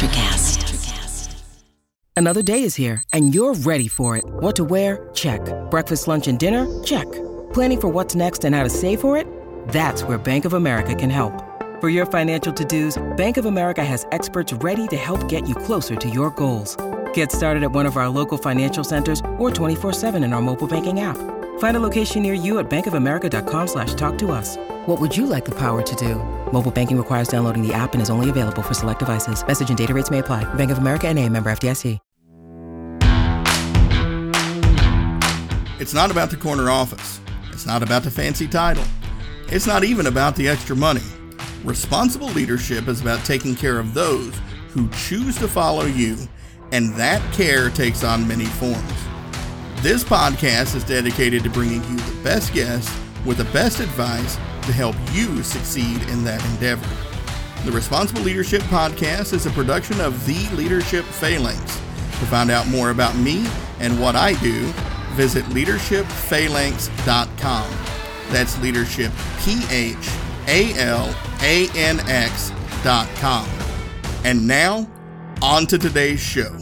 Electricast. Another day is here, and you're ready for it. What to wear? Check. Breakfast, lunch, and dinner? Check. Planning for what's next and how to save for it? That's where Bank of America can help. For your financial to-dos, Bank of America has experts ready to help get you closer to your goals. Get started at one of our local financial centers or 24/7 in our mobile banking app. Find a location near you at bankofamerica.com/talktous. What would you like the power to do? Mobile banking requires downloading the app and is only available for select devices. Message and data rates may apply. Bank of America N.A., member FDIC. It's not about the corner office. It's not about the fancy title. It's not even about the extra money. Responsible leadership is about taking care of those who choose to follow you, and that care takes on many forms. This podcast is dedicated to bringing you the best guests with the best advice to help you succeed in that endeavor. The Responsible Leadership Podcast is a production of The Leadership Phalanx. To find out more about me and what I do, visit leadershipphalanx.com. That's leadership, PHALANX.com. And now, on to today's show.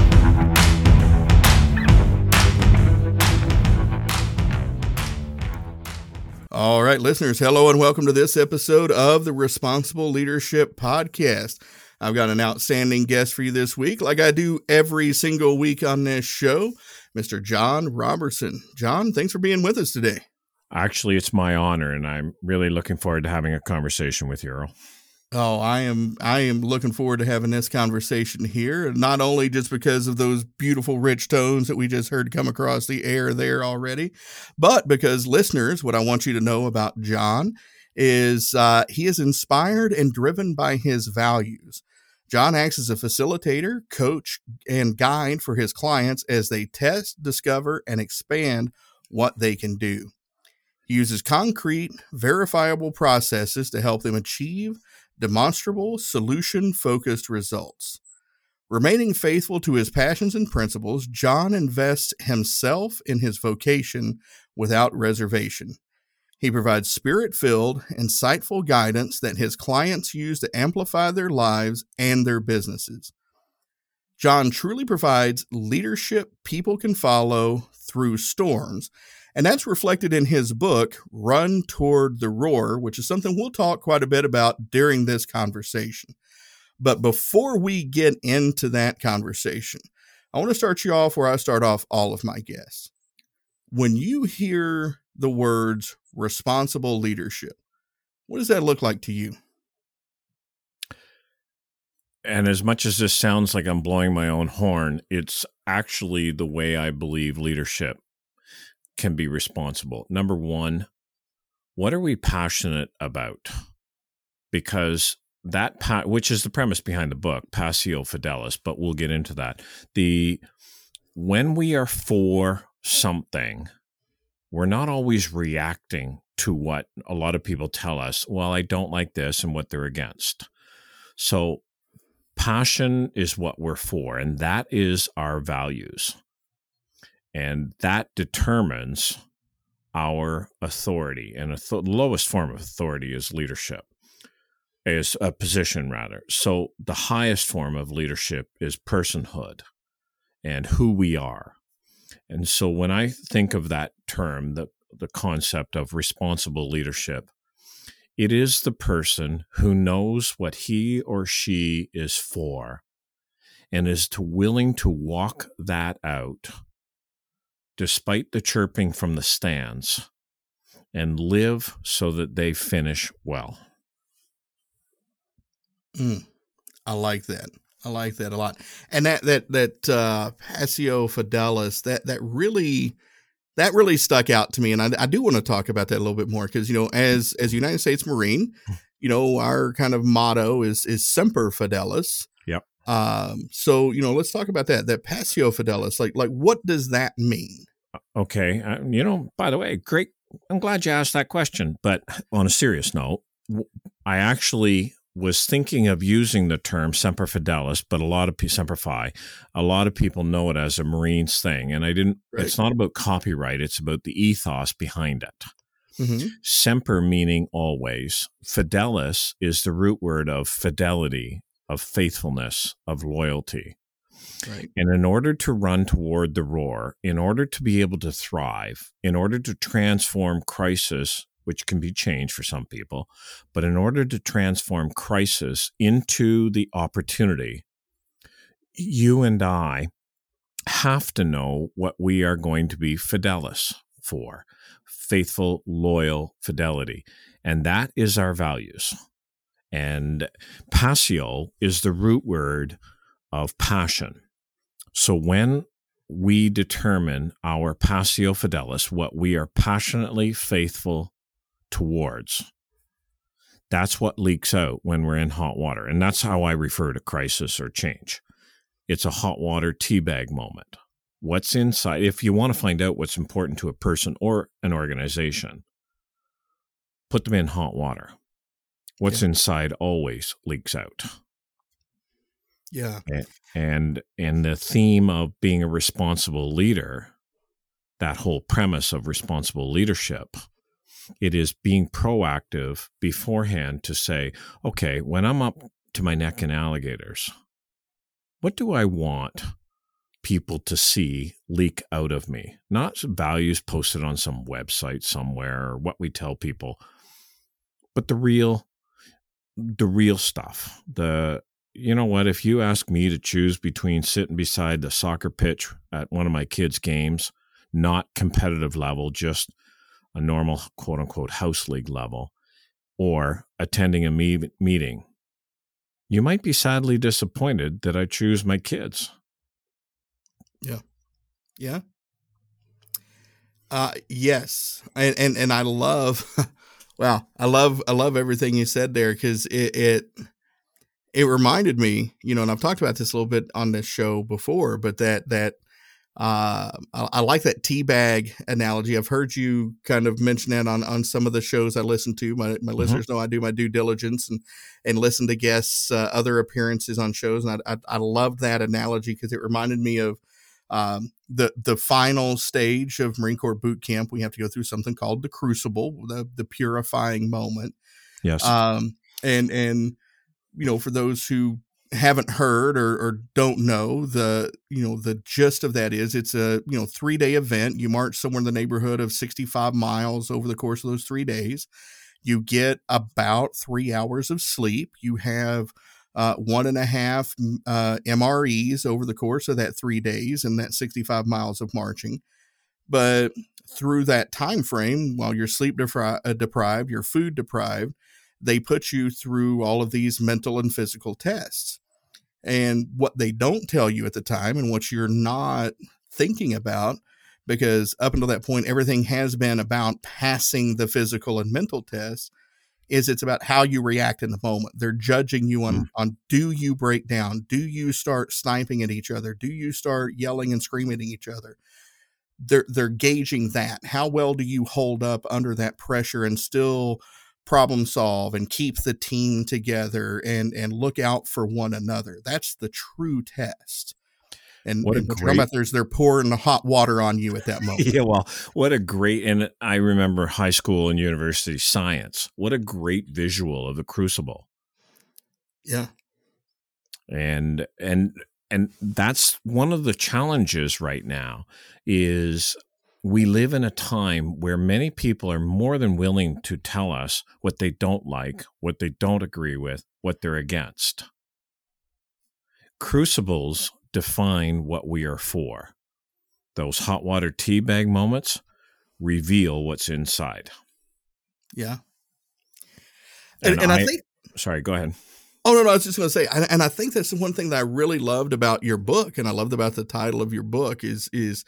All right, listeners, hello and welcome to this episode of the Responsible Leadership Podcast. I've got an outstanding guest for you this week, like I do every single week on this show, Mr. John Robertson. John, thanks for being with us today. Actually, it's my honor, and I'm really looking forward to having a conversation with you, Earl. Oh, I am looking forward to having this conversation here, not only just because of those beautiful, rich tones that we just heard come across the air there already, but because, listeners, what I want you to know about John is he is inspired and driven by his values. John acts as a facilitator, coach, and guide for his clients as they test, discover, and expand what they can do. He uses concrete, verifiable processes to help them achieve demonstrable, solution-focused results. Remaining faithful to his passions and principles, John invests himself in his vocation without reservation. He provides spirit-filled, insightful guidance that his clients use to amplify their lives and their businesses. John truly provides leadership people can follow through storms, and that's reflected in his book, Run Toward the Roar, which is something we'll talk quite a bit about during this conversation. But before we get into that conversation, I want to start you off where I start off all of my guests. When you hear the words responsible leadership, what does that look like to you? And as much as this sounds like I'm blowing my own horn, it's actually the way I believe leadership can be responsible. Number one, what are we passionate about? Because which is the premise behind the book, Passio Fidelis, but we'll get into that. When we are for something, we're not always reacting to what a lot of people tell us. Well, I don't like this and what they're against. So passion is what we're for, and that is our values. And that determines our authority. And the lowest form of authority is leadership, is a position rather. So the highest form of leadership is personhood and who we are. And so when I think of that term, the concept of responsible leadership, it is the person who knows what he or she is for and is willing to walk that out despite the chirping from the stands, and live so that they finish well. I like that. I like that a lot. And that Passio Fidelis, that really stuck out to me. And I do want to talk about that a little bit more because, as a United States Marine, our kind of motto is Semper Fidelis. Yep. So, let's talk about that Passio Fidelis. Like what does that mean? Okay. By the way, great. I'm glad you asked that question. But on a serious note, I actually was thinking of using the term Semper Fidelis, but Semper Fi, a lot of people know it as a Marines thing. And I didn't, right. It's not about copyright. It's about the ethos behind it. Mm-hmm. Semper meaning always. Fidelis is the root word of fidelity, of faithfulness, of loyalty. Right. And in order to run toward the roar, in order to be able to thrive, in order to transform crisis, which can be change for some people, but in order to transform crisis into the opportunity, you and I have to know what we are going to be fidelis for, faithful, loyal fidelity. And that is our values. And passio is the root word of passion. So when we determine our passio fidelis, what we are passionately faithful towards, that's what leaks out when we're in hot water. And that's how I refer to crisis or change. It's a hot water teabag moment. What's inside, if you want to find out what's important to a person or an organization, put them in hot water. What's inside always leaks out. Yeah. And the theme of being a responsible leader, that whole premise of responsible leadership, it is being proactive beforehand to say, okay, when I'm up to my neck in alligators, what do I want people to see leak out of me? Not values posted on some website somewhere or what we tell people, but the real stuff. You know what? If you ask me to choose between sitting beside the soccer pitch at one of my kids' games, not competitive level, just a normal quote unquote house league level, or attending a meeting, you might be sadly disappointed that I choose my kids. Yeah. Yeah. Yes. And I love, wow. I love everything you said there. 'Cause it reminded me, and I've talked about this a little bit on this show before, but that I like that teabag analogy. I've heard you kind of mention that on some of the shows I listen to. My listeners know I do my due diligence and listen to guests, other appearances on shows. And I loved that analogy because it reminded me of the final stage of Marine Corps boot camp. We have to go through something called the crucible, the purifying moment. Yes. And for those who haven't heard or don't know, the gist of that is it's a 3-day event. You march somewhere in the neighborhood of 65 miles over the course of those 3 days. You get about 3 hours of sleep. You have 1.5 MREs over the course of that 3 days and that 65 miles of marching. But through that time frame, while you're sleep deprived, you're food deprived, they put you through all of these mental and physical tests. And what they don't tell you at the time, and what you're not thinking about, because up until that point, everything has been about passing the physical and mental tests, is it's about how you react in the moment. They're judging you on do you break down? Do you start sniping at each other? Do you start yelling and screaming at each other? They're gauging that. How well do you hold up under that pressure and still problem solve and keep the team together and look out for one another? That's the true test. And they're pouring the hot water on you at that moment. Yeah, well, what a great, and I remember high school and university science. What a great visual of the crucible. Yeah. And that's one of the challenges right now is we live in a time where many people are more than willing to tell us what they don't like, what they don't agree with, what they're against. Crucibles define what we are for. Those hot water teabag moments reveal what's inside. Yeah. And I think... Sorry, go ahead. Oh, no, I was just going to say, and I think that's the one thing that I really loved about your book, and I loved about the title of your book is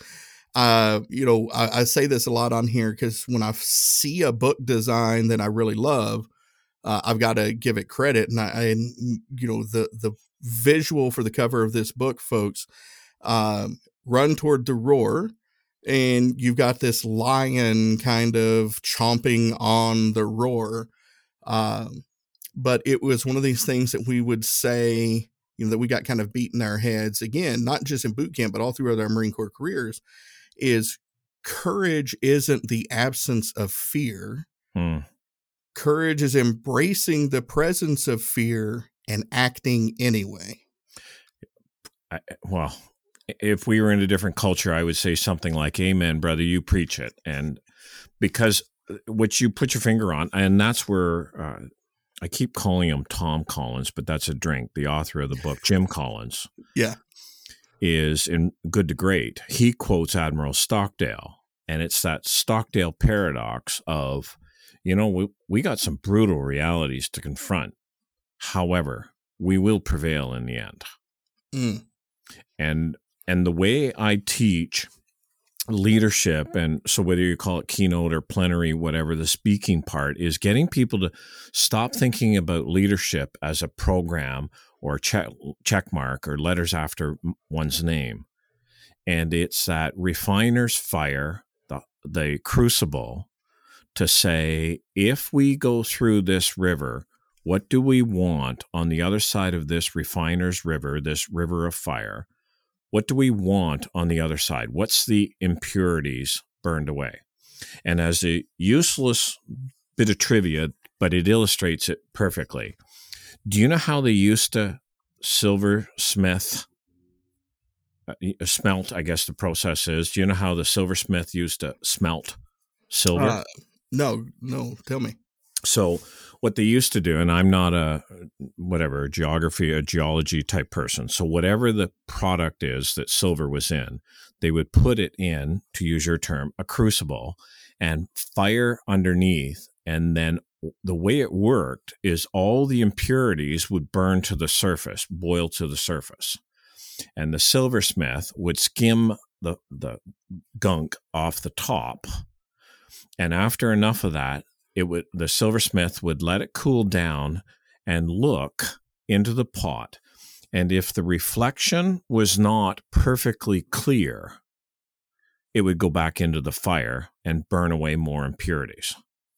I say this a lot on here because when I see a book design that I really love, I've got to give it credit. And the visual for the cover of this book, folks, Run Toward the Roar. And you've got this lion kind of chomping on the roar. But it was one of these things that we would say, that we got kind of beat in our heads again, not just in boot camp, but all throughout our Marine Corps careers, is courage isn't the absence of fear. Courage is embracing the presence of fear and acting anyway. Well, if we were in a different culture, I would say something like, amen, brother, you preach it. And because what you put your finger on, and that's where I keep calling him Tom Collins, but that's a drink, the author of the book, Jim Collins. Yeah. Is in Good to Great. He quotes Admiral Stockdale, and it's that Stockdale paradox of, we got some brutal realities to confront. However, we will prevail in the end. Mm. And the way I teach leadership, and so whether you call it keynote or plenary, whatever, the speaking part is getting people to stop thinking about leadership as a program or check mark or letters after one's name. And it's that refiner's fire, the crucible, to say, if we go through this river, what do we want on the other side of this refiner's river, this river of fire? What do we want on the other side? What's the impurities burned away? And as a useless bit of trivia, but it illustrates it perfectly. Do you know how they used to silversmith, smelt, I guess the process is? Do you know how the silversmith used to smelt silver? No, tell me. So what they used to do, and I'm not a geology type person. So whatever the product is that silver was in, they would put it in, to use your term, a crucible and fire underneath. And then the way it worked is all the impurities would burn to the surface, boil to the surface. And the silversmith would skim the gunk off the top. And after enough of that, the silversmith would let it cool down and look into the pot. And if the reflection was not perfectly clear, it would go back into the fire and burn away more impurities.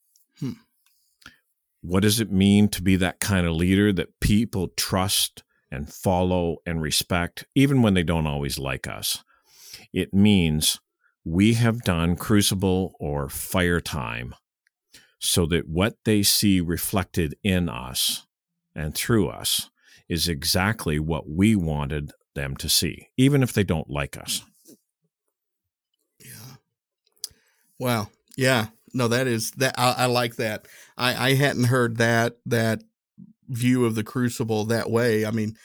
What does it mean to be that kind of leader that people trust and follow and respect, even when they don't always like us? It means we have done crucible or fire time so that what they see reflected in us and through us is exactly what we wanted them to see, even if they don't like us. Yeah. Wow. Yeah. No, that is that. I like that. I hadn't heard that view of the crucible that way. I mean,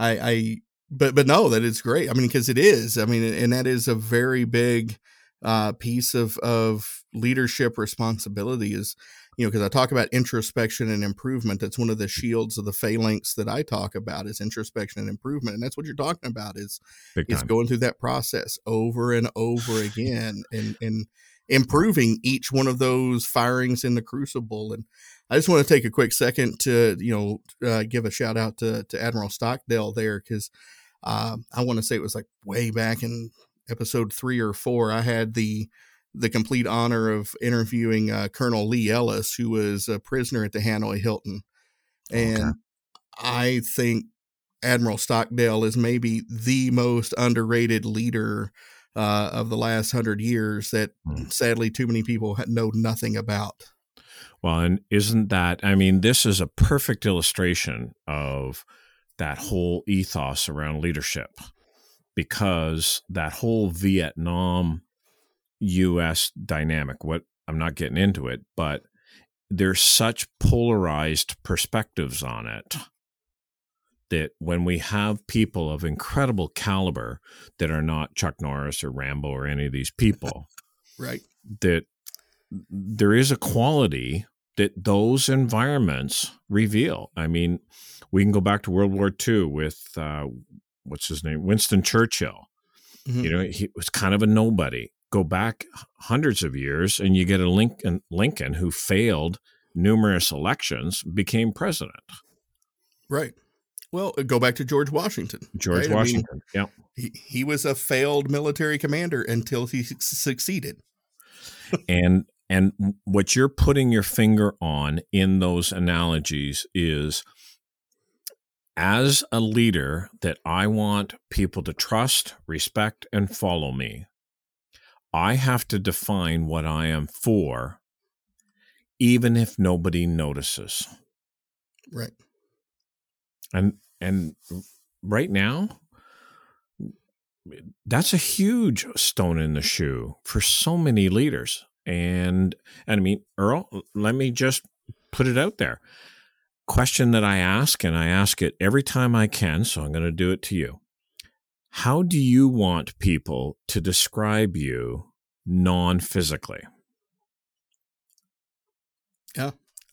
but no, that is great. I mean, because it is. I mean, and that is a very big piece of leadership responsibility is, because I talk about introspection and improvement. That's one of the shields of the phalanx that I talk about is introspection and improvement. And that's what you're talking about is going through that process over and over again and improving each one of those firings in the crucible. And I just want to take a quick second to, give a shout out to Admiral Stockdale there. Cause I want to say it was like way back in episode 3 or 4, I had the complete honor of interviewing Colonel Lee Ellis, who was a prisoner at the Hanoi Hilton. And I think Admiral Stockdale is maybe the most underrated leader of the last 100 years that sadly too many people know nothing about. Well, and isn't that, I mean, this is a perfect illustration of that whole ethos around leadership, because that whole Vietnam U.S. dynamic, I'm not getting into it, but there's such polarized perspectives on it that when we have people of incredible caliber that are not Chuck Norris or Rambo or any of these people, right, that there is a quality that those environments reveal. I mean, we can go back to World War II with, what's his name? Winston Churchill. Mm-hmm. He was kind of a nobody. Go back hundreds of years and you get a Lincoln who failed numerous elections, became president. Right. Well, go back to George Washington. George Washington, yeah. He was a failed military commander until he succeeded. And what you're putting your finger on in those analogies is, as a leader that I want people to trust, respect, and follow me, I have to define what I am for, even if nobody notices. Right. And right now, that's a huge stone in the shoe for so many leaders. And I mean, Earl, let me just put it out there. Question that I ask, and I ask it every time I can, so I'm going to do it to you. How do you want people to describe you non-physically? Yeah,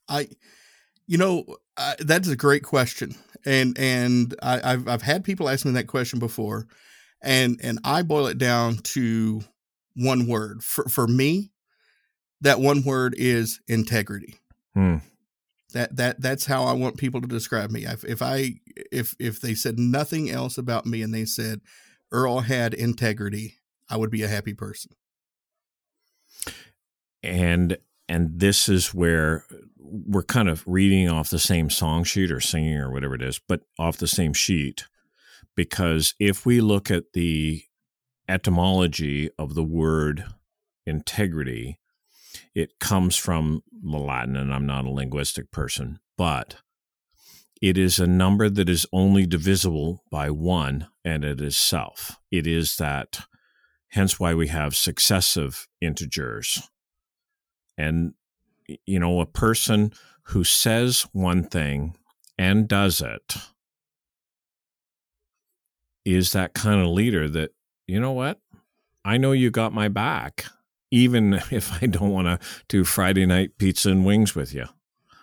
that's a great question, and I've had people ask me that question before, and I boil it down to one word. For me, that one word is integrity. That's how I want people to describe me. If they said nothing else about me and they said Earl had integrity, I would be a happy person. And this is where we're kind of reading off the same song sheet or singing or whatever it is, but off the same sheet. Because if we look at the etymology of the word integrity, it comes from the Latin, and I'm not a linguistic person, but it is a number that is only divisible by one, and it is self. It is that, hence why we have successive integers. And, a person who says one thing and does it is that kind of leader that, you know what? I know you got my back, even if I don't want to do Friday night pizza and wings with you.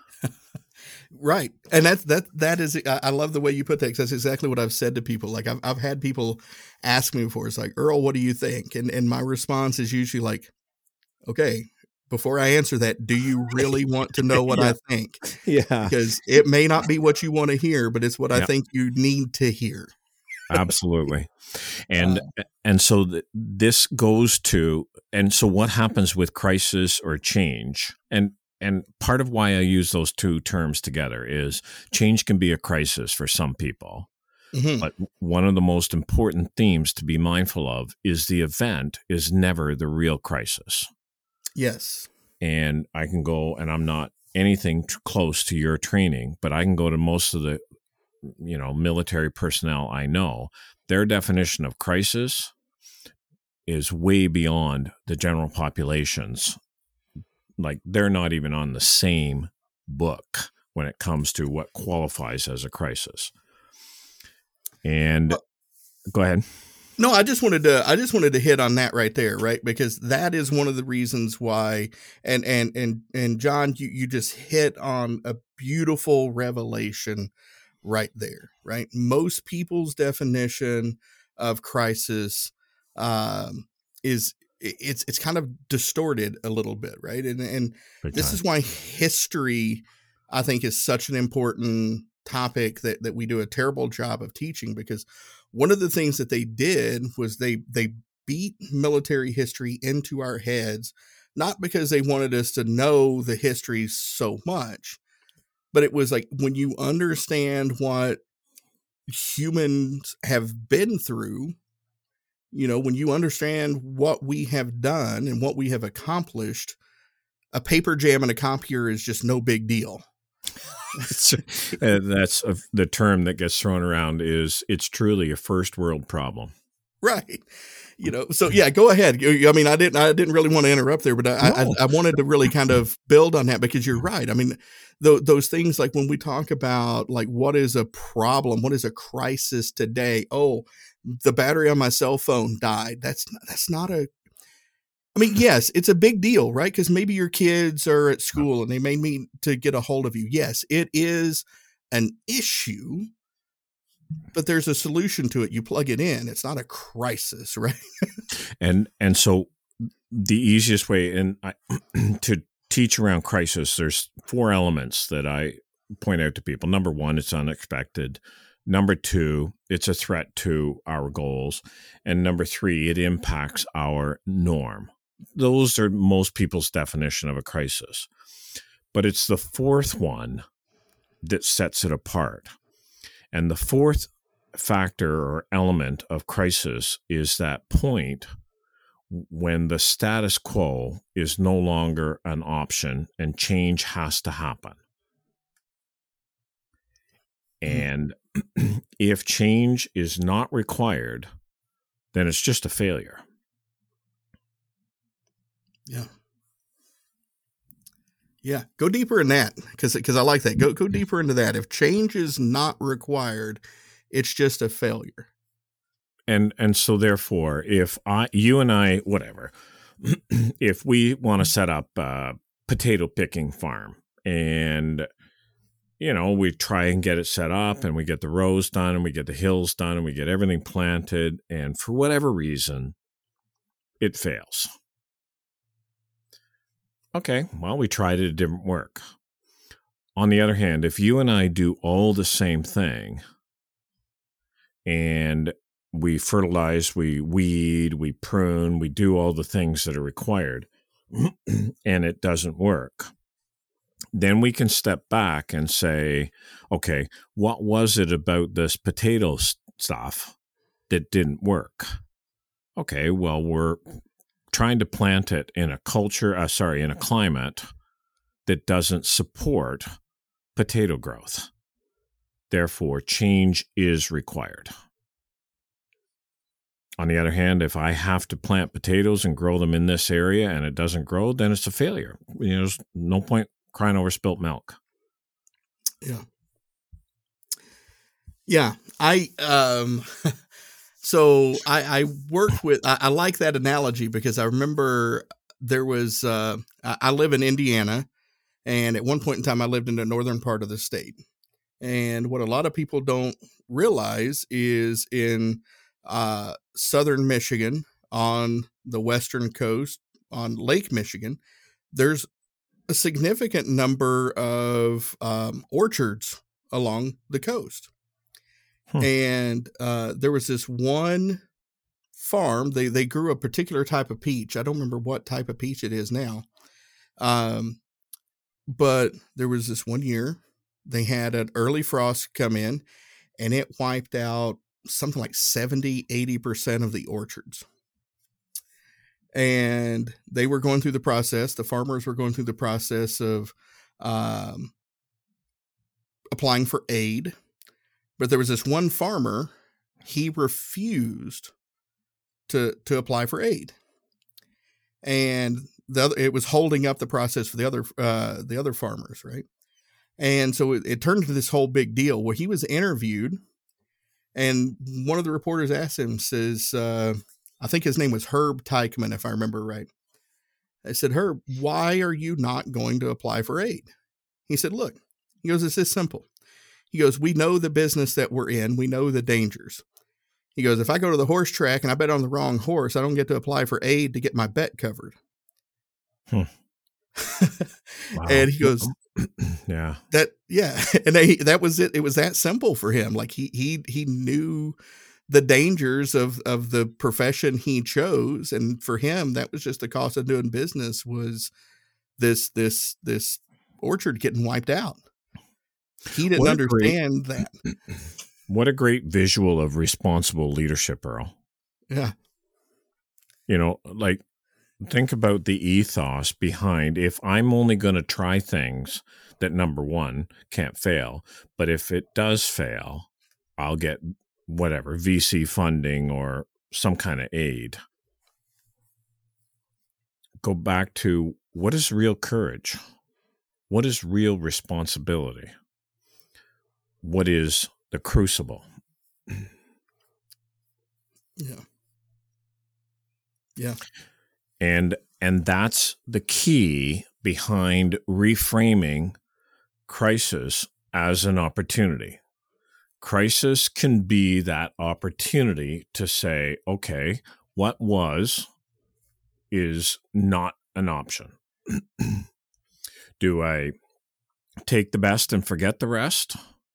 Right. And that is, I love the way you put that, because that's exactly what I've said to people. Like I've had people ask me before, it's like, Earl, what do you think? And my response is usually like, okay, before I answer that, do you really want to know what I think? Yeah. Because it may not be what you want to hear, but it's what I think you need to hear. Absolutely. And so this goes to, and so what happens with crisis or change? And part of why I use those two terms together is change can be a crisis for some people. Mm-hmm. But one of the most important themes to be mindful of is the event is never the real crisis. Yes. And I can go, and I'm not anything close to your training, but I can go to most of the military personnel I know. Their definition of crisis is way beyond the general population's. Like, they're not even on the same book when it comes to what qualifies as a crisis. And go ahead. No, I just wanted to hit on that right there, right? Because that is one of the reasons why, and John, you just hit on a beautiful revelation right there, right? Most people's definition of crisis is it's kind of distorted a little bit, right? And this is why history, I think, is such an important topic that we do a terrible job of teaching, because one of the things that they did was they beat military history into our heads, not because they wanted us to know the history so much, but it was like, when you understand what humans have been through, when you understand what we have done and what we have accomplished, a paper jam and a copier is just no big deal. That's the term that gets thrown around, is it's truly a first world problem. Right. So yeah, go ahead. I mean, I didn't really want to interrupt there, but I wanted to really kind of build on that, because you're right. I mean, those things, like when we talk about like, what is a problem? What is a crisis today? Oh, the battery on my cell phone died. That's not a, I mean, yes, it's a big deal, right? Because maybe your kids are at school and they may need to get a hold of you. Yes, it is an issue, but there's a solution to it. You plug it in. It's not a crisis, right? And so the easiest way to teach around crisis, there's 4 elements that I point out to people. Number 1, it's unexpected. Number 2, it's a threat to our goals. And number 3, it impacts our norm. Those are most people's definition of a crisis. But it's the 4th one that sets it apart. And the 4th factor or element of crisis is that point when the status quo is no longer an option and change has to happen. And if change is not required, then it's just a failure. Yeah. Yeah. Go deeper in that because I like that. Go deeper into that. If change is not required, it's just a failure. And so therefore, if you and I, whatever, if we want to set up a potato picking farm and, we try and get it set up and we get the rows done and we get the hills done and we get everything planted, and for whatever reason, it fails. Okay, well, we tried it, it didn't work. On the other hand, if you and I do all the same thing and we fertilize, we weed, we prune, we do all the things that are required, and it doesn't work, then we can step back and say, okay, what was it about this potato stuff that didn't work? Okay, well, we're trying to plant it in a in a climate that doesn't support potato growth. Therefore, change is required. On the other hand, if I have to plant potatoes and grow them in this area and it doesn't grow, then it's a failure. There's no point crying over spilt milk. Yeah. Yeah. So I worked with, I like that analogy because I remember there was, I live in Indiana, and at one point in time I lived in the northern part of the state. And what a lot of people don't realize is in southern Michigan, on the western coast, on Lake Michigan, there's a significant number of orchards along the coast. And there was this one farm, they grew a particular type of peach. I don't remember what type of peach it is now. But there was this one year they had an early frost come in and it wiped out something like 70-80% of the orchards. And they were going through the process. The farmers were going through the process of applying for aid. But there was this one farmer, he refused to apply for aid. And it was holding up the process for the other farmers, right? And so it turned into this whole big deal where he was interviewed, and one of the reporters asked him, says, I think his name was Herb Teichman, if I remember right. I said, Herb, why are you not going to apply for aid? He said, look, he goes, it's this simple. He goes, we know the business that we're in. We know the dangers. He goes, if I go to the horse track and I bet on the wrong horse, I don't get to apply for aid to get my bet covered. Wow. And he goes, yeah. And that was it. It was that simple for him. Like he knew the dangers of the profession he chose. And for him, that was just the cost of doing business, was this orchard getting wiped out. He didn't understand that. What a great visual of responsible leadership, Earl. Yeah. Like, think about the ethos behind, if I'm only going to try things that, number one, can't fail, but if it does fail, I'll get whatever, VC funding or some kind of aid. Go back to, what is real courage? What is real responsibility? What is the crucible? Yeah. Yeah. And that's the key behind reframing crisis as an opportunity. Crisis can be that opportunity to say, okay, what is not an option. Do I take the best and forget the rest?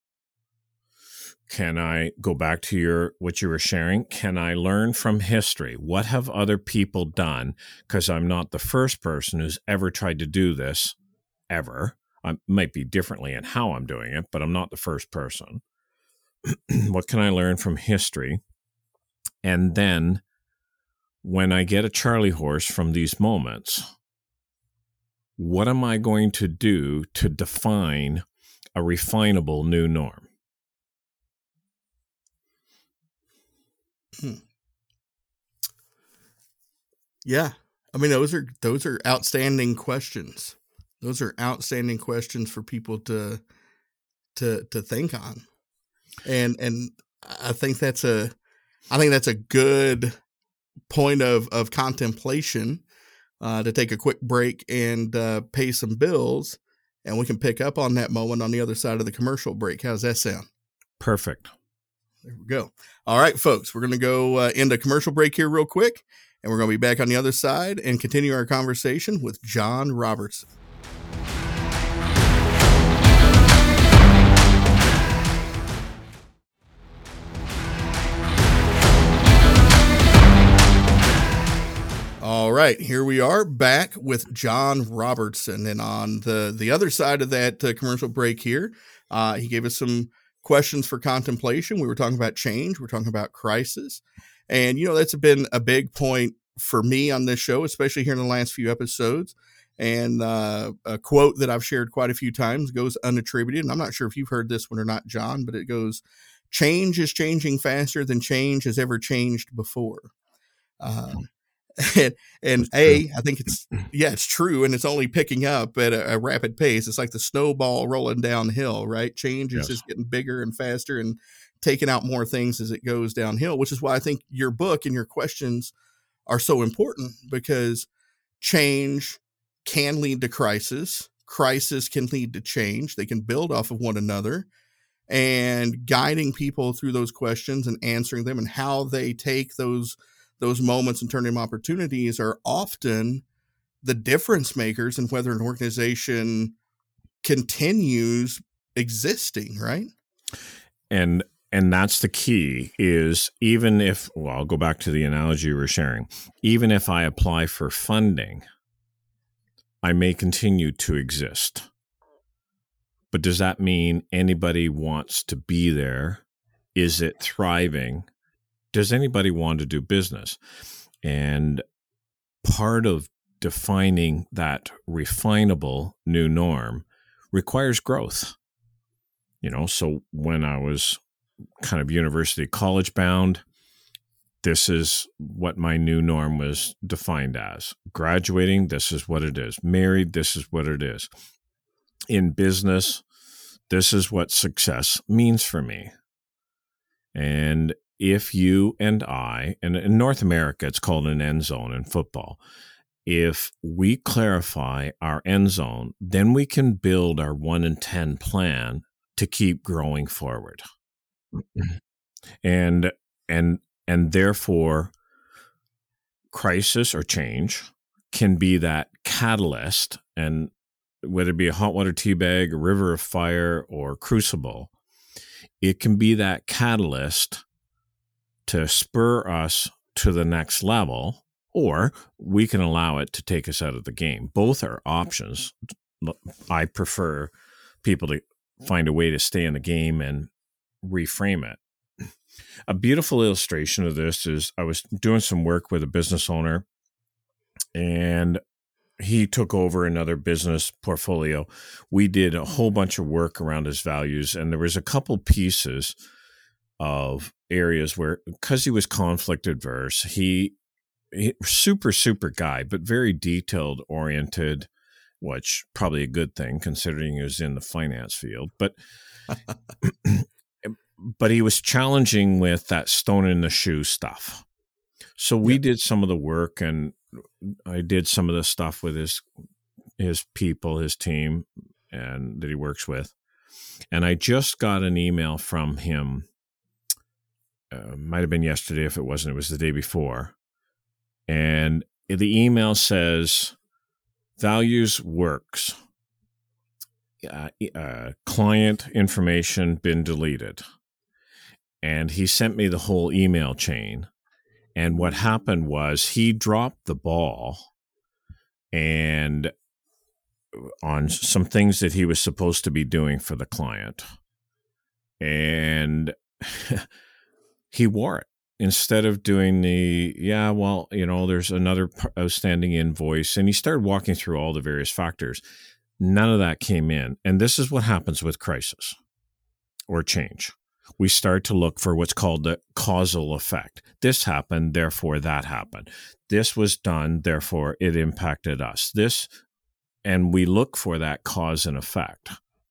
Can I go back to what you were sharing? Can I learn from history? What have other people done? Because I'm not the first person who's ever tried to do this, ever. I might be differently in how I'm doing it, but I'm not the first person. What can I learn from history? And then when I get a Charlie horse from these moments, what am I going to do to define a refinable new norm? Hmm. Yeah. I mean, those are outstanding questions. Those are outstanding questions for people to think on. And I think that's a good point of contemplation, to take a quick break and pay some bills, and we can pick up on that moment on the other side of the commercial break. How's that sound? Perfect. There we go. All right, folks, we're going to go into commercial break here real quick, and we're going to be back on the other side and continue our conversation with John Robertson. All right, here we are back with John Robertson, and on the other side of that commercial break here, he gave us some questions for contemplation. We were talking about change. We're talking about crisis, and that's been a big point for me on this show, especially here in the last few episodes. And a quote that I've shared quite a few times goes unattributed, and I'm not sure if you've heard this one or not, John, but it goes, "Change is changing faster than change has ever changed before." And I think it's true. And it's only picking up at a rapid pace. It's like the snowball rolling downhill, right? Change is just getting bigger and faster and taking out more things as it goes downhill, which is why I think your book and your questions are so important, because change can lead to crisis. Crisis can lead to change. They can build off of one another, and guiding people through those questions and answering them and how they take those moments and turn them opportunities are often the difference makers in whether an organization continues existing, right? And that's the key, is even if, well, I'll go back to the analogy you were sharing, even if I apply for funding, I may continue to exist. But does that mean anybody wants to be there? Is it thriving? Does anybody want to do business? And part of defining that refinable new norm requires growth. So when I was kind of university college bound, this is what my new norm was defined as. Graduating, this is what it is. Married, this is what it is. In business, this is what success means for me. And if you and I, and in North America, it's called an end zone in football. If we clarify our end zone, then we can build our 1 in 10 plan to keep growing forward. And therefore, crisis or change can be that catalyst, and whether it be a hot water tea bag, a river of fire, or crucible, it can be that catalyst to spur us to the next level, or we can allow it to take us out of the game. Both are options. I prefer people to find a way to stay in the game and reframe it. A beautiful illustration of this is I was doing some work with a business owner, and he took over another business portfolio. We did a whole bunch of work around his values, and there was a couple pieces of areas where, because he was conflict adverse, he super guy, but very detailed oriented, which probably a good thing considering he was in the finance field. But he was challenging with that stone in the shoe stuff. So we did some of the work, and I did some of the stuff with his people, his team, and that he works with. And I just got an email from him. Might have been yesterday. If it wasn't, it was the day before. And the email says, values works. Client information been deleted. And he sent me the whole email chain. And what happened was he dropped the ball and on some things that he was supposed to be doing for the client. And he wore it. Instead of doing there's another outstanding invoice. And he started walking through all the various factors. None of that came in. And this is what happens with crisis or change. we start to look for what's called the causal effect. This happened, therefore that happened. This was done, therefore it impacted us. And we look for that cause and effect.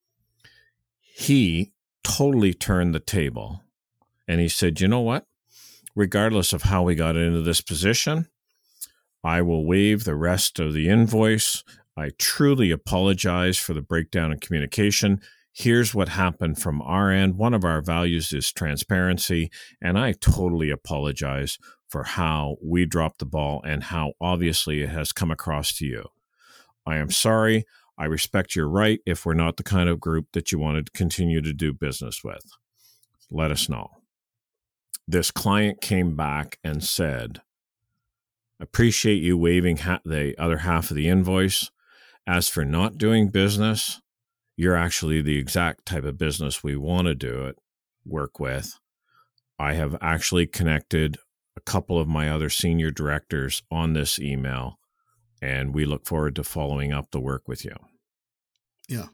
He totally turned the table and he said, you know what? Regardless of how we got into this position, I will waive the rest of the invoice. I truly apologize for the breakdown in communication. Here's what happened from our end. One of our values is transparency, and I totally apologize for how we dropped the ball and how obviously it has come across to you. I am sorry. I respect your right if we're not the kind of group that you want to continue to do business with. Let us know. This client came back and said, appreciate you waiving the other half of the invoice. As for not doing business, you're actually the exact type of business we want to work with. I have actually connected a couple of my other senior directors on this email, and we look forward to following up the work with you. Yeah.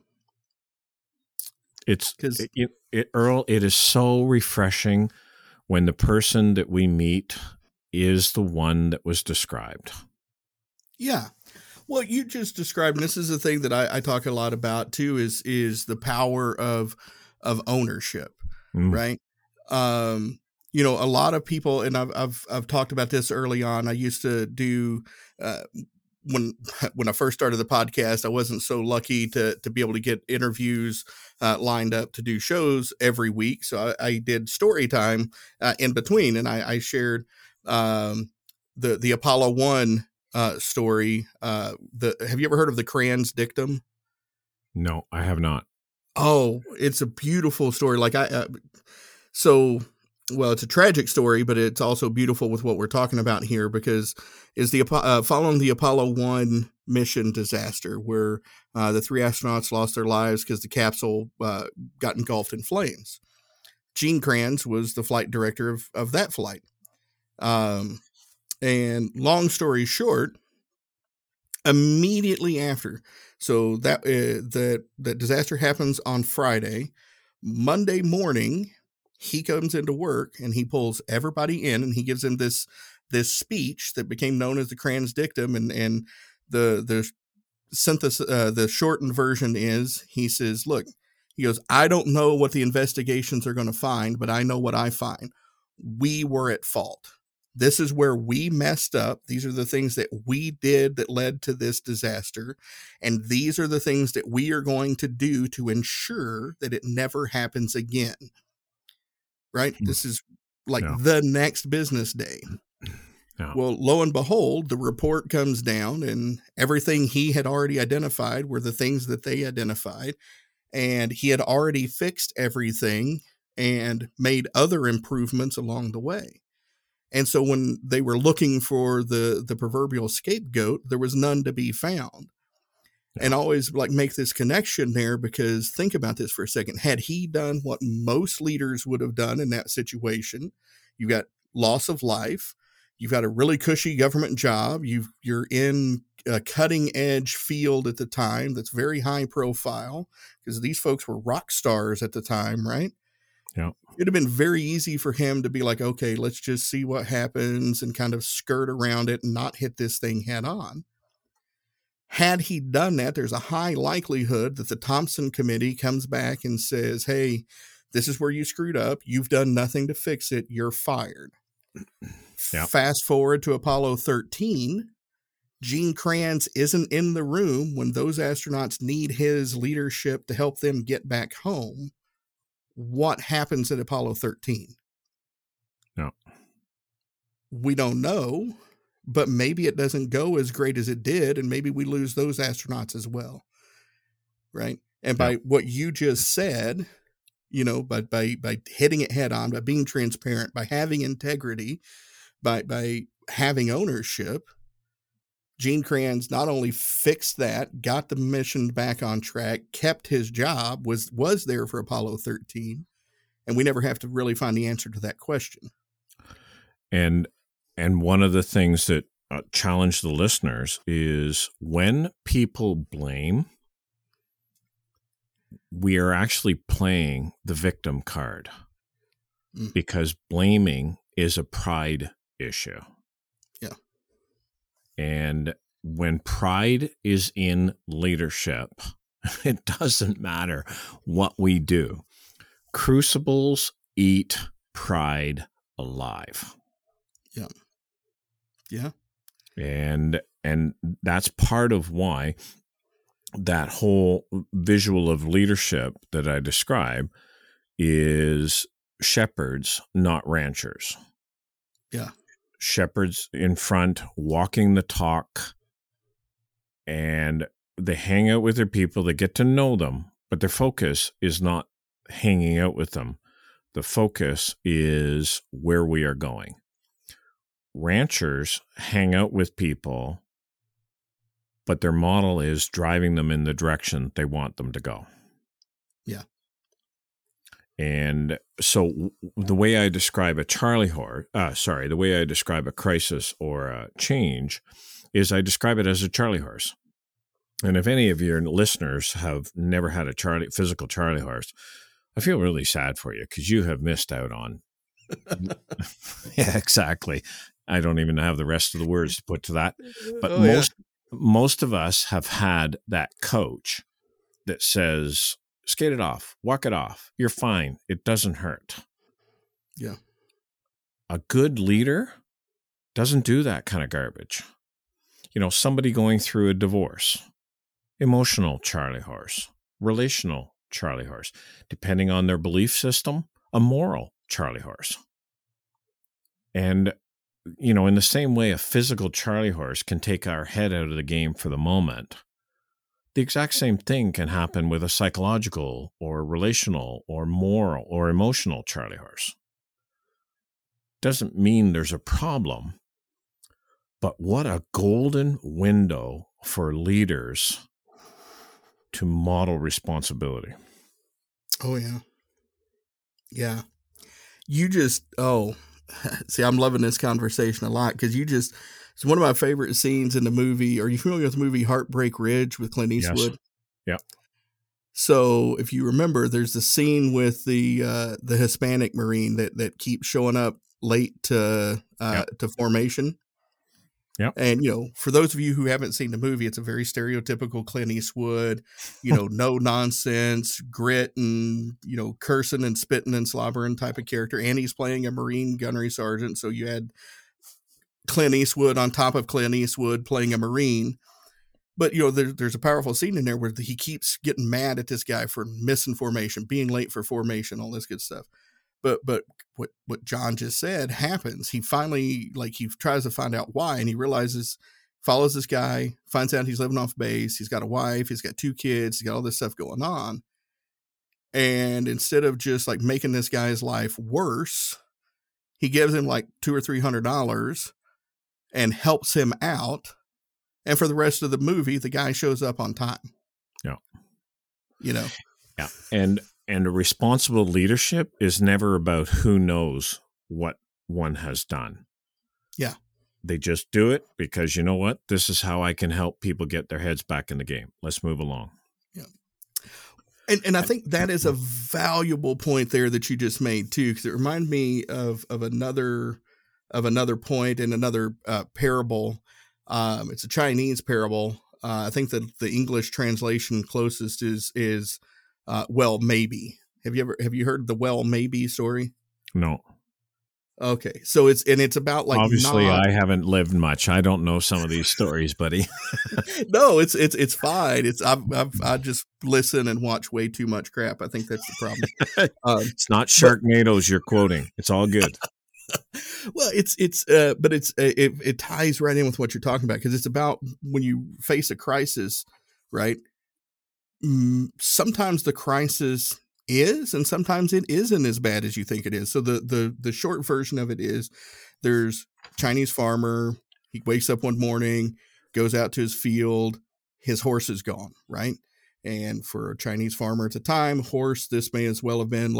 Earl, it is so refreshing when the person that we meet is the one that was described. Yeah. Well, you just described, and this is the thing that I talk a lot about too, is the power of ownership, right? You know, a lot of people, and I've talked about this early on. I used to do when I first started the podcast, I wasn't so lucky to be able to get interviews lined up to do shows every week. So I did story time in between, and I shared the Apollo 1 story. Have you ever heard of the Kranz dictum? No, I have not. Oh, it's a beautiful story. It's a tragic story, but it's also beautiful with what we're talking about here, because is following the Apollo 1 mission disaster where the 3 astronauts lost their lives because the capsule got engulfed in flames. Gene Kranz was the flight director of that flight. And long story short, immediately after, so that disaster happens on Friday, Monday morning, he comes into work and he pulls everybody in and he gives them this speech that became known as the Kranz dictum. And the synthesis, the shortened version is, he says, look, he goes, I don't know what the investigations are going to find, but I know what I find. We were at fault. This is where we messed up. These are the things that we did that led to this disaster. And these are the things that we are going to do to ensure that it never happens again. Right? This is like the next business day. Yeah. Well, lo and behold, the report comes down and everything he had already identified were the things that they identified. And he had already fixed everything and made other improvements along the way. And so when they were looking for the proverbial scapegoat, there was none to be found. Yeah. And I always make this connection there, because think about this for a second. Had he done what most leaders would have done in that situation, you've got loss of life, you've got a really cushy government job, you're in a cutting edge field at the time that's very high profile, because these folks were rock stars at the time, right? Yeah. It'd have been very easy for him to be like, okay, let's just see what happens and kind of skirt around it and not hit this thing head on. Had he done that, there's a high likelihood that the Thompson Committee comes back and says, hey, this is where you screwed up. You've done nothing to fix it. You're fired. Yeah. Fast forward to Apollo 13. Gene Kranz isn't in the room when those astronauts need his leadership to help them get back home. What happens at Apollo 13? No. We don't know, but maybe it doesn't go as great as it did, and maybe we lose those astronauts as well. Right? And by what you just said, you know, by hitting it head on, by being transparent, by having integrity, by having ownership, Gene Kranz not only fixed that, got the mission back on track, kept his job, was there for Apollo 13, and we never have to really find the answer to that question. And one of the things that challenge the listeners is when people blame, we are actually playing the victim card. Mm. because blaming is a pride issue. Yeah. And when pride is in leadership, it doesn't matter what we do. Crucibles eat pride alive. Yeah. Yeah. And that's part of why that whole visual of leadership that I describe is shepherds, not ranchers. Yeah. Shepherds in front, walking the talk, and they hang out with their people. They get to know them, but their focus is not hanging out with them. The focus is where we are going. Ranchers hang out with people, but their model is driving them in the direction they want them to go. Yeah. And so the way I describe a the way I describe a crisis or a change is I describe it as a Charlie horse. And if any of your listeners have never had a physical Charlie horse, I feel really sad for you because you have missed out on. Yeah, exactly. I don't even have the rest of the words to put to that. But most of us have had that coach that says, skate it off, walk it off. You're fine. It doesn't hurt. Yeah. A good leader doesn't do that kind of garbage. Somebody going through a divorce, emotional Charlie horse, relational Charlie horse, depending on their belief system, a moral Charlie horse. And, in the same way a physical Charlie horse can take our head out of the game for the moment, the exact same thing can happen with a psychological or relational or moral or emotional Charlie horse. Doesn't mean there's a problem, but what a golden window for leaders to model responsibility. Oh, yeah. Yeah. See, I'm loving this conversation a lot because it's one of my favorite scenes in the movie. Are you familiar with the movie Heartbreak Ridge with Clint Eastwood? Yes. Yeah. So if you remember, there's the scene with the Hispanic Marine that keeps showing up late to formation. Yeah. And, for those of you who haven't seen the movie, it's a very stereotypical Clint Eastwood, no nonsense, grit and, cursing and spitting and slobbering type of character. And he's playing a Marine gunnery sergeant. So you had Clint Eastwood on top of Clint Eastwood playing a Marine. But, there's a powerful scene in there where he keeps getting mad at this guy for missing formation, being late for formation, all this good stuff. But what John just said happens. He finally, he tries to find out why, and he follows this guy, finds out he's living off base. He's got a wife. He's got 2 kids. He's got all this stuff going on. And instead of just making this guy's life worse, he gives him $200 or $300 and helps him out. And for the rest of the movie, the guy shows up on time. Yeah. Yeah. And a responsible leadership is never about who knows what one has done. Yeah. They just do it because you know what? This is how I can help people get their heads back in the game. Let's move along. Yeah. And I think that is a valuable point there that you just made too, because it reminded me of another point in another parable. It's a Chinese parable. I think that the English translation closest is well, maybe. Have you heard the well, maybe story? No. Okay. So it's about obviously I haven't lived much. I don't know some of these stories, buddy. No, it's fine. I just listen and watch way too much crap. I think that's the problem. It's not Sharknadoes you're quoting. It's all good. Well, but it ties right in with what you're talking about, because it's about when you face a crisis, right? Sometimes the crisis is, and sometimes it isn't as bad as you think it is. So the short version of it is, there's Chinese farmer. He wakes up one morning, goes out to his field. His horse is gone, right? And for a Chinese farmer at the time, horse, this may as well have been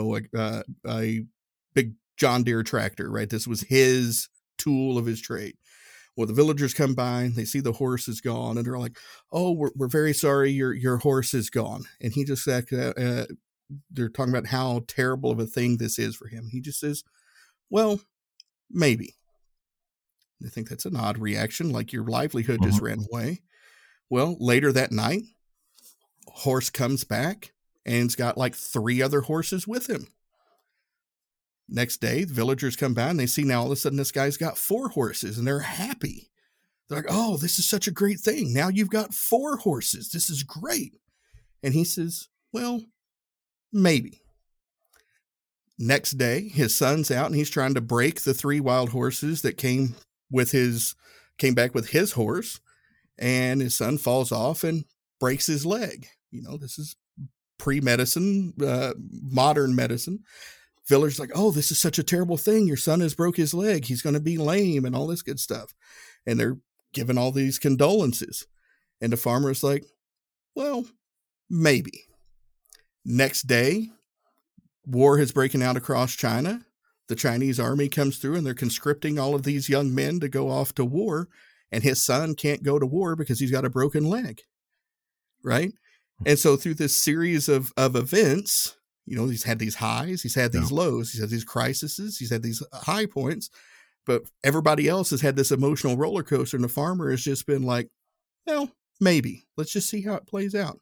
a big John Deere tractor, right? This was his tool of his trade. Well, the villagers come by, they see the horse is gone, and they're like, "Oh, we're very sorry, your horse is gone." And he just said, they're talking about how terrible of a thing this is for him. He just says, well, maybe. I think that's an odd reaction, like your livelihood just ran away. Well, later that night, horse comes back and it's got like 3 other horses with him. Next day, the villagers come by and they see now all of a sudden this guy's got 4 horses and they're happy. They're like, oh, this is such a great thing. Now you've got 4 horses. This is great. And he says, well, maybe. Next day, his son's out and he's trying to break the 3 wild horses that came back with his horse. And his son falls off and breaks his leg. This is pre-medicine, modern medicine. Villagers like, oh, this is such a terrible thing. Your son has broke his leg. He's going to be lame and all this good stuff. And they're giving all these condolences. And the farmer's like, well, maybe. Next day, war is breaking out across China. The Chinese army comes through and they're conscripting all of these young men to go off to war. And his son can't go to war because he's got a broken leg. Right? And so through this series of events, he's had these highs, he's had these lows, he's had these crises, he's had these high points, but everybody else has had this emotional roller coaster. And the farmer has just been like, well, maybe. Let's just see how it plays out.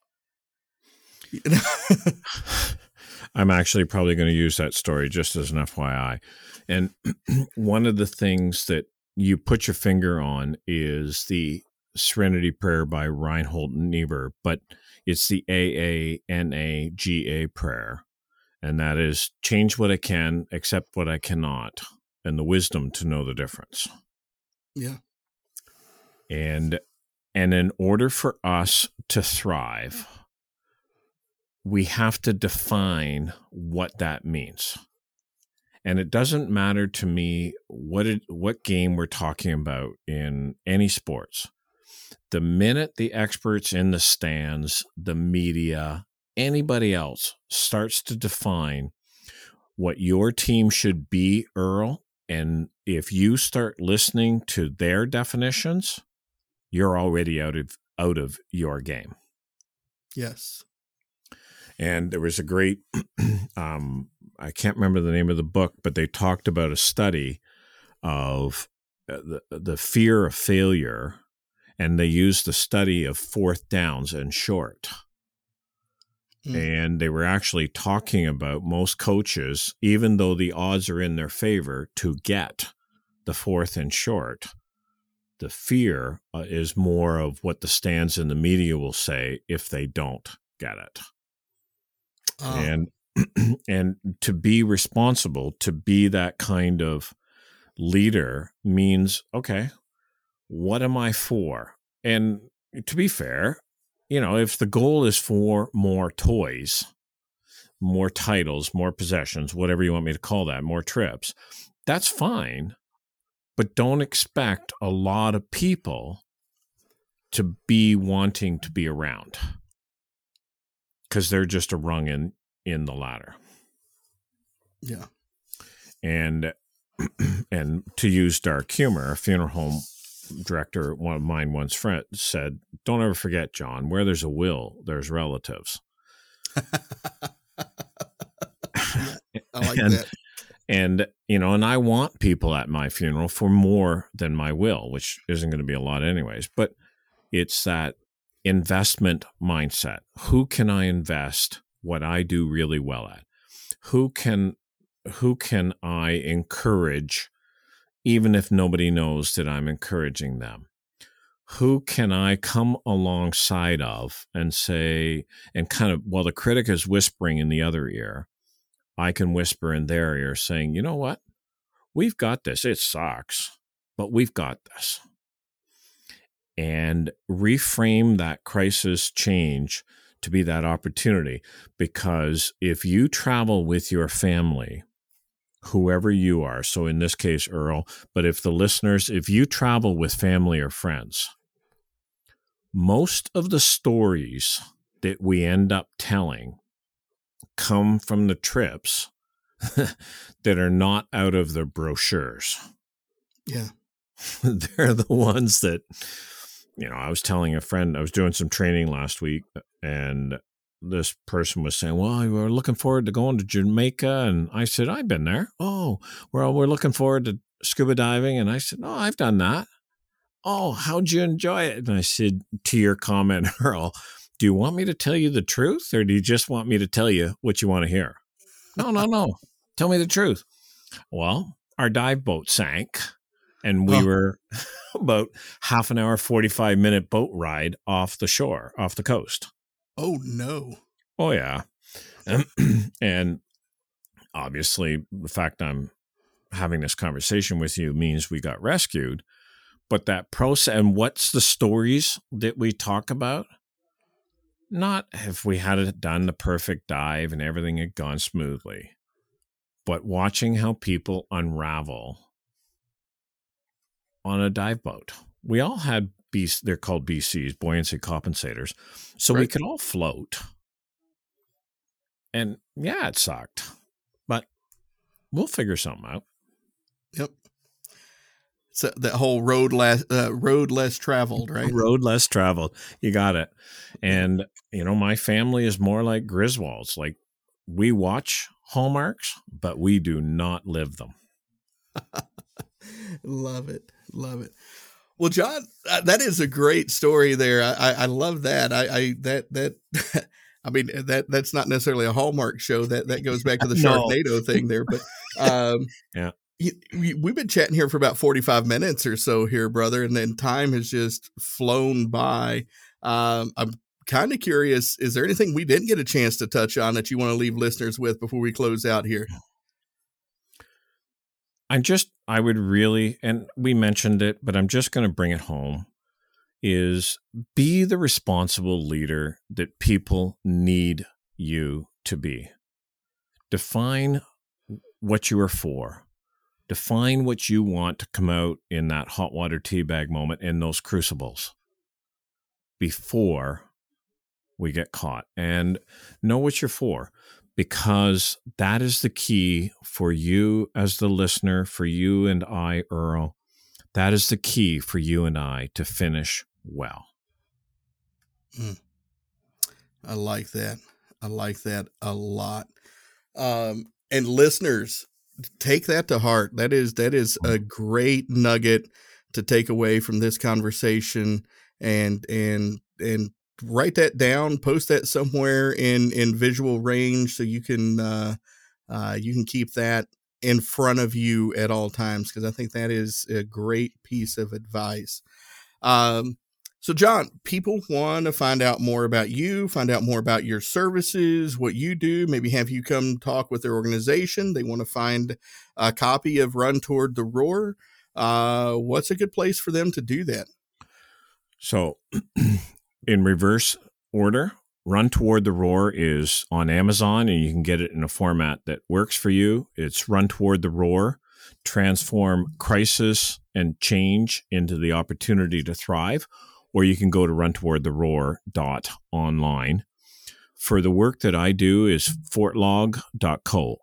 I'm actually probably going to use that story just as an FYI. And one of the things that you put your finger on is the Serenity Prayer by Reinhold Niebuhr, but it's the AANAGA prayer. And that is, change what I can, accept what I cannot, and the wisdom to know the difference. Yeah. And in order for us to thrive, we have to define what that means. And it doesn't matter to me what game we're talking about in any sports. The minute the experts in the stands, the media, anybody else starts to define what your team should be, Earl, and if you start listening to their definitions, you're already out of your game. Yes. And there was a great, I can't remember the name of the book, but they talked about a study of the fear of failure, and they used the study of 4th downs and short. And they were actually talking about most coaches, even though the odds are in their favor to get the 4th and short, the fear is more of what the stands in the media will say if they don't get it. And to be responsible, to be that kind of leader means, okay, what am I for? And to be fair, if the goal is for more toys, more titles, more possessions, whatever you want me to call that, more trips, that's fine. But don't expect a lot of people to be wanting to be around, because they're just a rung in the ladder. Yeah. And to use dark humor, a funeral home director, one of mine once said, don't ever forget, John, where there's a will, there's relatives. I like that. And, and I want people at my funeral for more than my will, which isn't going to be a lot anyways, but it's that investment mindset. Who can I invest what I do really well at? Who can I encourage, even if nobody knows that I'm encouraging them? Who can I come alongside of and say, and kind of, while the critic is whispering in the other ear, I can whisper in their ear saying, you know what? We've got this. It sucks, but we've got this. And reframe that crisis change to be that opportunity. Because if you travel with your family, whoever you are, so in this case, Earl, but if you travel with family or friends, most of the stories that we end up telling come from the trips that are not out of the brochures. Yeah. They're the ones that, I was telling a friend, I was doing some training last week, and this person was saying, well, we're looking forward to going to Jamaica. And I said, I've been there. Oh, well, we're looking forward to scuba diving. And I said, no, I've done that. Oh, how'd you enjoy it? And I said, to your comment, Earl, do you want me to tell you the truth, or do you just want me to tell you what you want to hear? No. Tell me the truth. Well, our dive boat sank, and we were about half an hour, 45-minute boat ride off the shore, off the coast. Oh, no. Oh, yeah. And obviously, the fact I'm having this conversation with you means we got rescued. But that process, and what's the stories that we talk about? Not if we had done the perfect dive and everything had gone smoothly, but watching how people unravel on a dive boat. We all had they're called BCs, buoyancy compensators. So we could all float. And yeah, it sucked, but we'll figure something out. Yep. So that whole road less traveled, right? Road less traveled. You got it. And, my family is more like Griswolds. Like, we watch Hallmarks, but we do not live them. Love it. Well, John, that is a great story there. I love that. I mean, that's not necessarily a Hallmark show. That goes back to the Sharknado thing there. But yeah. We've been chatting here for about 45 minutes or so here, brother, and then time has just flown by. I'm kind of curious, is there anything we didn't get a chance to touch on that you want to leave listeners with before we close out here? I would really, and we mentioned it, but I'm just going to bring it home, is be the responsible leader that people need you to be. Define what you are for. Define what you want to come out in that hot water tea bag moment in those crucibles before we get caught, and know what you're for, because that is the key for you as the listener, for you and I, Earl. That is the key for you and I to finish well. I like that. I like that a lot. And listeners, take that to heart. That is a great nugget to take away from this conversation, and write that down, post that somewhere in visual range so you can keep that in front of you at all times, because I think that is a great piece of advice. So John, people want to find out more about you, find out more about your services, what you do, maybe have you come talk with their organization. They want to find a copy of Run Toward the Roar. What's a good place for them to do that? So in reverse order, Run Toward the Roar is on Amazon, and you can get it in a format that works for you. It's Run Toward the Roar, transform crisis and change into the opportunity to thrive. Or you can go to runtowardtheroar.online. For the work that I do is fortlog.co,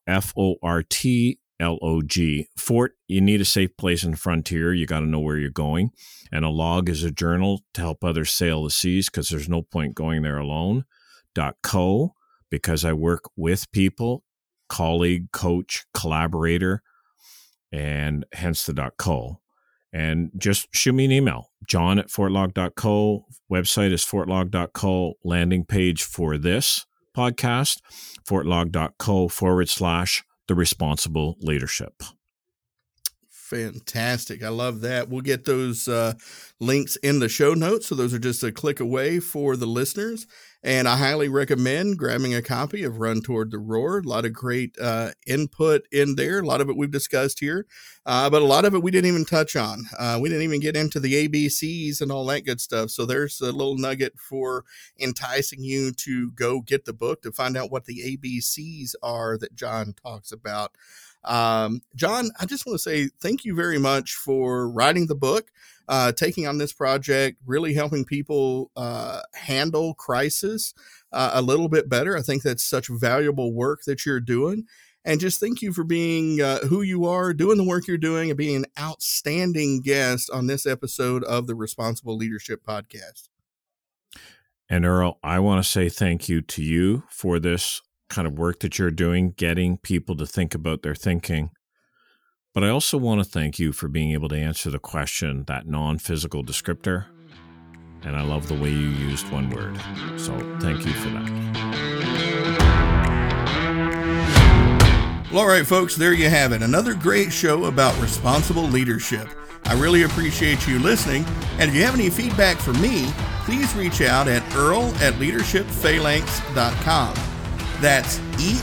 Fortlog. Fort, you need a safe place in the frontier. You got to know where you're going. And a log is a journal to help others sail the seas, because there's no point going there alone. .co, because I work with people, colleague, coach, collaborator, and hence the .co. And just shoot me an email, john@fortlog.co. Website is fortlog.co. Landing page for this podcast, fortlog.co/the responsible leadership. Fantastic. I love that. We'll get those links in the show notes. So those are just a click away for the listeners. And I highly recommend grabbing a copy of Run Toward the Roar. A lot of great input in there. A lot of it we've discussed here, but a lot of it we didn't even touch on. We didn't even get into the ABCs and all that good stuff. So there's a little nugget for enticing you to go get the book to find out what the ABCs are that John talks about. John, I just want to say thank you very much for writing the book, taking on this project, really helping people handle crisis a little bit better. I think that's such valuable work that you're doing. And just thank you for being who you are, doing the work you're doing, and being an outstanding guest on this episode of the Responsible Leadership Podcast. And Earl, I want to say thank you to you for this kind of work that you're doing, getting people to think about their thinking. But I also want to thank you for being able to answer the question, that non-physical descriptor. And I love the way you used one word. So thank you for that. Well, all right, folks, there you have it. Another great show about responsible leadership. I really appreciate you listening. And if you have any feedback for me, please reach out at earl@leadershipphalanx.com. That's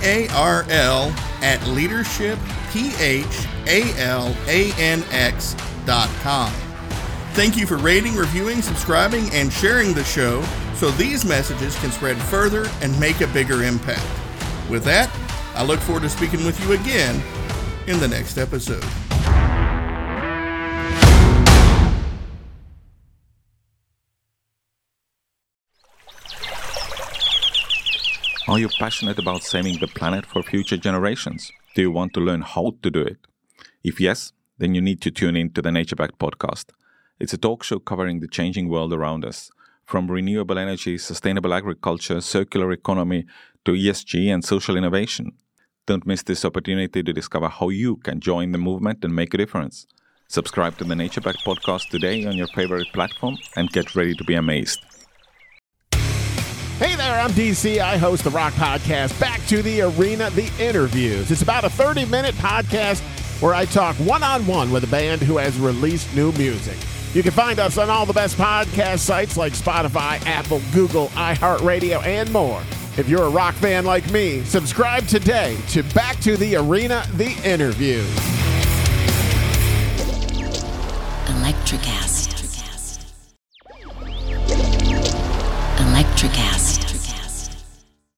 EARL@leadershipphalanx.com. Thank you for rating, reviewing, subscribing, and sharing the show so these messages can spread further and make a bigger impact. With that, I look forward to speaking with you again in the next episode. Are you passionate about saving the planet for future generations? Do you want to learn how to do it? If yes, then you need to tune in to the NatureBacked podcast. It's a talk show covering the changing world around us, from renewable energy, sustainable agriculture, circular economy, to ESG and social innovation. Don't miss this opportunity to discover how you can join the movement and make a difference. Subscribe to the NatureBacked podcast today on your favorite platform and get ready to be amazed. Hey there, I'm DC. I host the Rock Podcast, Back to the Arena, The Interviews. It's about a 30-minute podcast where I talk one-on-one with a band who has released new music. You can find us on all the best podcast sites like Spotify, Apple, Google, iHeartRadio, and more. If you're a rock fan like me, subscribe today to Back to the Arena, The Interviews. Electricast. Electricast.